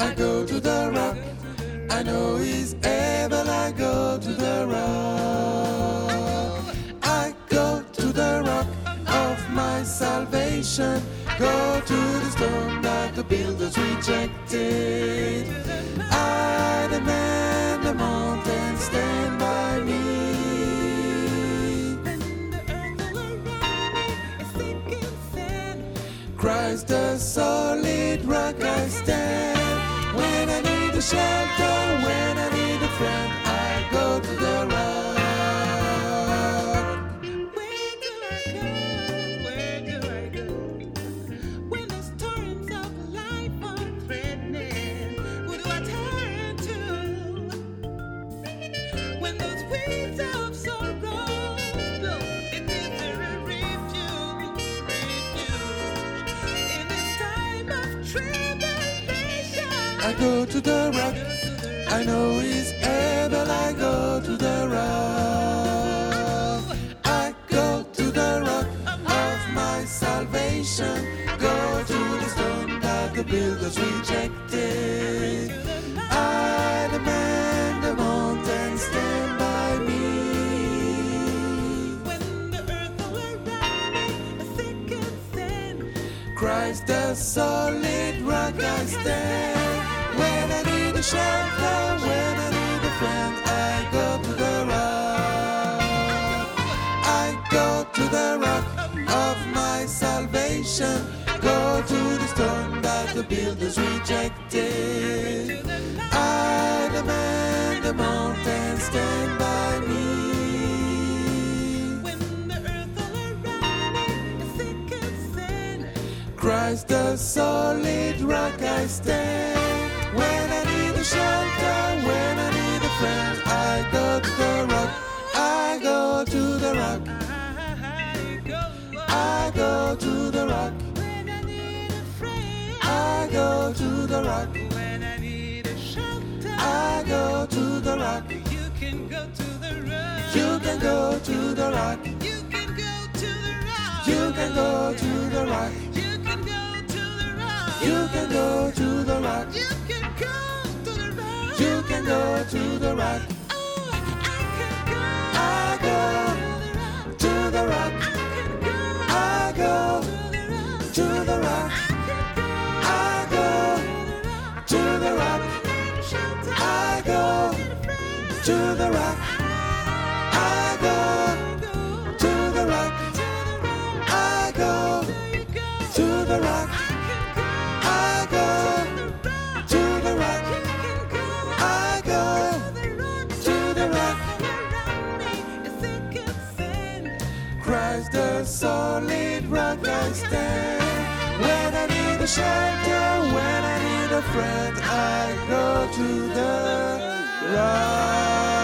I go to the rock. I know He's able. I go to the rock. I go to the rock of my salvation. Go to the stone that the builders rejected. I demand the mountain stand by me. Christ the solid rock I stand. When I need a shelter, when I need a friend, I go to the rock. Where do I go? Where do I go? When the storms of life are threatening, who do I turn to? When those waves of sorrow blow, it is there a refuge in this time of tribulation. I go to the rock. I know He's able. I go to the rock. I go to the rock of my salvation. Go to the stone that the builders rejected. I demand the mountain stand by me. When the earth all around me is sick and sin, Christ the solid rock I stand. When I need a shelter, when I need a friend, I go to the rock. I go to the rock of my salvation. Go to the stone that the builders rejected. I demand the mountain stand by me. when the earth all around me is sick and sin, Christ the solid rock I stand. When I need a shelter, when I need a friend, I go to the rock. I go to the rock. I go to the rock. when I need a friend, I go to the rock. when I need a shelter, I go to the rock. you can go to the rock. You can go to the rock. You can go to the rock. You can go to the rock. You can go to the rock. You can go to the rock. You can go to the rock. You can go to the rock. Oh, I can go. I go to the rock. I can go. I go to the rock. I go to the rock. I go to the rock. I go to the rock. I go to the rock. I go to the rock. I go to the rock. Christ the solid rock I stand. When I need a shelter, when I need a friend, I go to the rock.